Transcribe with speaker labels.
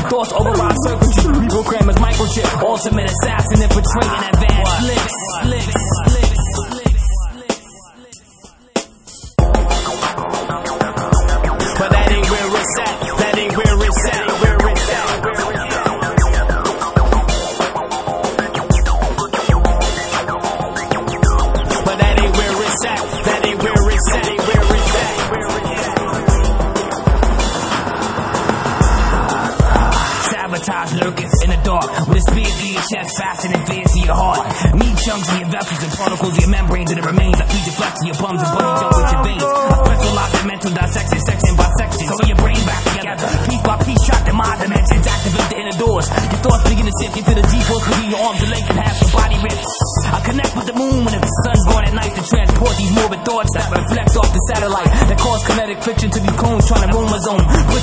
Speaker 1: Thoughts override circuitry, reprogram as microchip. Ultimate assassin infiltrating advanced licks. But that ain't where it's at. That ain't where it's at. But that ain't where it's at. That ain't where it's at. Where it's at. Sabotage lurking in the dark with a spear through your chest, faster than veins to your heart. Need chunks of your vessels and particles of your membranes and the remains. I feed your flesh to your bums and bunny jump with your veins. I specialize in mental dissection, section by section, so your brain back together. Piece by piece, track the mind dimensions, activate the inner doors. Your thoughts begin to sink into the G-force between your arms and legs and half your body rips. I connect with the moon when the sun's going at night to transport these morbid thoughts that reflect off the satellite that cause kinetic friction to these cones trying to roam a zone.